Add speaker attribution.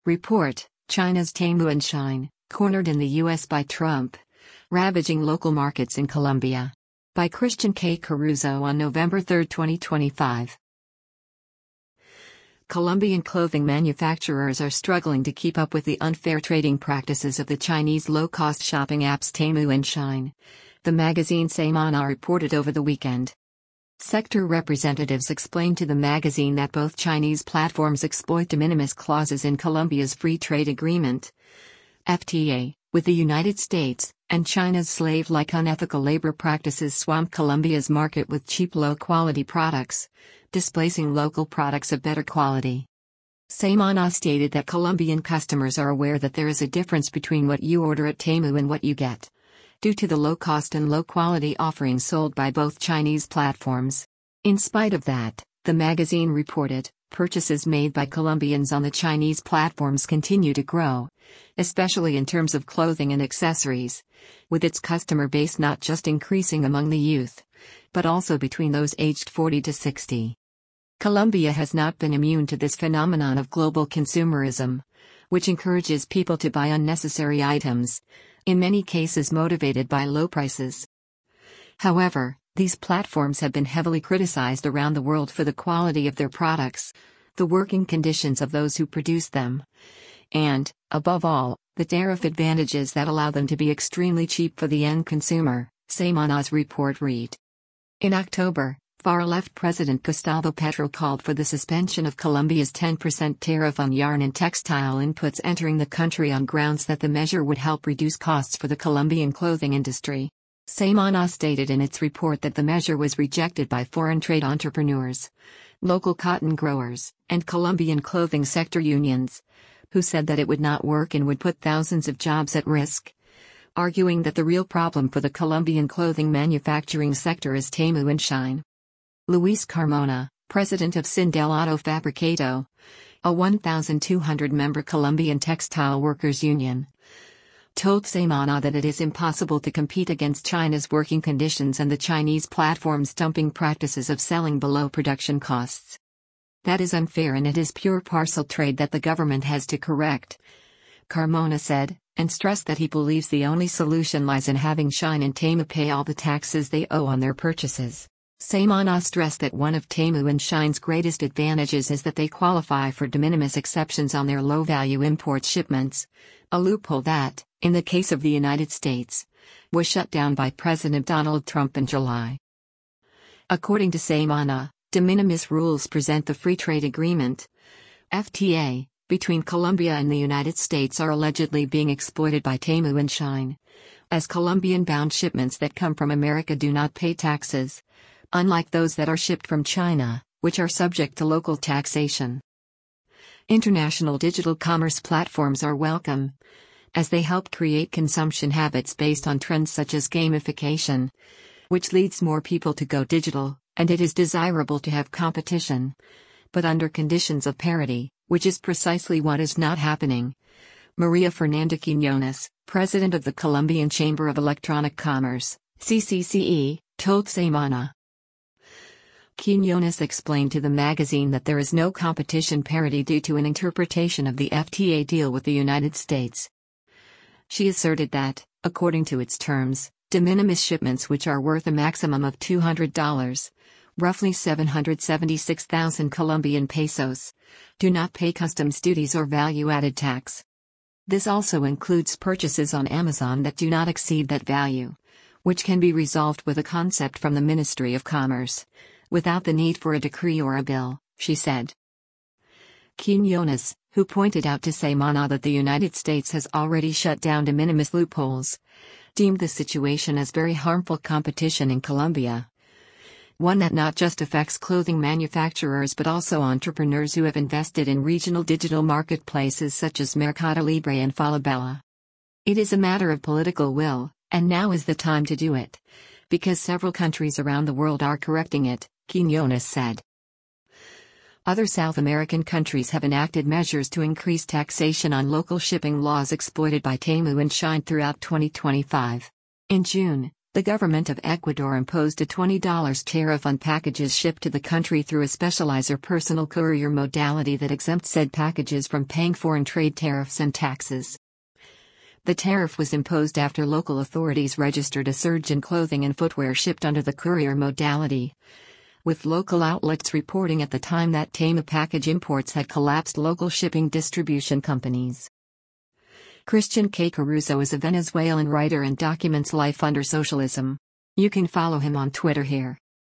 Speaker 1: Report: China's Temu and Shein, cornered in the U.S. by Trump, ravaging local markets in Colombia. By Christian K. Caruso on November 3, 2025. Colombian clothing manufacturers are struggling to keep up with the unfair trading practices of the Chinese low-cost shopping apps Temu and Shein, the magazine Semana reported over the weekend. Sector representatives explained to the magazine that both Chinese platforms exploit de minimis clauses in Colombia's Free Trade Agreement (FTA) with the United States, and China's slave-like unethical labor practices swamp Colombia's market with cheap low-quality products, displacing local products of better quality. Semana stated that Colombian customers are aware that there is a difference between what you order at Temu and what you get, due to the low cost and low quality offerings sold by both Chinese platforms. In spite of that, the magazine reported, purchases made by Colombians on the Chinese platforms continue to grow, especially in terms of clothing and accessories, with its customer base not just increasing among the youth, but also between those aged 40 to 60. Colombia has not been immune to this phenomenon of global consumerism, which encourages people to buy unnecessary items, in many cases motivated by low prices. However, these platforms have been heavily criticized around the world for the quality of their products, the working conditions of those who produce them, and, above all, the tariff advantages that allow them to be extremely cheap for the end consumer, Semana's report read. In October, far-left President Gustavo Petro called for the suspension of Colombia's 10% tariff on yarn and textile inputs entering the country on grounds that the measure would help reduce costs for the Colombian clothing industry. Semana stated in its report that the measure was rejected by foreign trade entrepreneurs, local cotton growers, and Colombian clothing sector unions, who said that it would not work and would put thousands of jobs at risk, arguing that the real problem for the Colombian clothing manufacturing sector is Temu and Shein. Luis Carmona, president of Sindicato Fabricato, a 1,200-member Colombian textile workers union, told Semana that it is impossible to compete against China's working conditions and the Chinese platform's dumping practices of selling below production costs. That is unfair and it is pure parcel trade that the government has to correct, Carmona said, and stressed that he believes the only solution lies in having Shein and Temu pay all the taxes they owe on their purchases. Semana stressed that one of Temu and Shein's greatest advantages is that they qualify for de minimis exceptions on their low-value import shipments, a loophole that, in the case of the United States, was shut down by President Donald Trump in July. According to Semana, de minimis rules present the Free Trade Agreement, FTA, between Colombia and the United States are allegedly being exploited by Temu and Shein, as Colombian-bound shipments that come from America do not pay taxes, unlike those that are shipped from China, which are subject to local taxation. International digital commerce platforms are welcome, as they help create consumption habits based on trends such as gamification, which leads more people to go digital, and it is desirable to have competition, but under conditions of parity, which is precisely what is not happening. Maria Fernanda Quiñones, president of the Colombian Chamber of Electronic Commerce, CCCE, told Semana. Quiñones explained to the magazine that there is no competition parity due to an interpretation of the FTA deal with the United States. She asserted that, according to its terms, de minimis shipments which are worth a maximum of $200, roughly 776,000 Colombian pesos, do not pay customs duties or value-added tax. This also includes purchases on Amazon that do not exceed that value, which can be resolved with a concept from the Ministry of Commerce, without the need for a decree or a bill, she said. Quiñones, who pointed out to Semana that the United States has already shut down de minimis loopholes, deemed the situation as very harmful competition in Colombia, one that not just affects clothing manufacturers but also entrepreneurs who have invested in regional digital marketplaces such as Mercado Libre and Falabella. It is a matter of political will, and now is the time to do it, because several countries around the world are correcting it, Quiñones said. Other South American countries have enacted measures to increase taxation on local shipping laws exploited by Temu and Shein throughout 2025. In June, The government of Ecuador imposed a $20 tariff on packages shipped to the country through a specializer personal courier modality that exempts said packages from paying foreign trade tariffs and taxes. The tariff was imposed after local authorities registered a surge in clothing and footwear shipped under the courier modality, with local outlets reporting at the time that Temu package imports had collapsed local shipping distribution companies. Christian K. Caruso is a Venezuelan writer and documents life under socialism. You can follow him on Twitter here.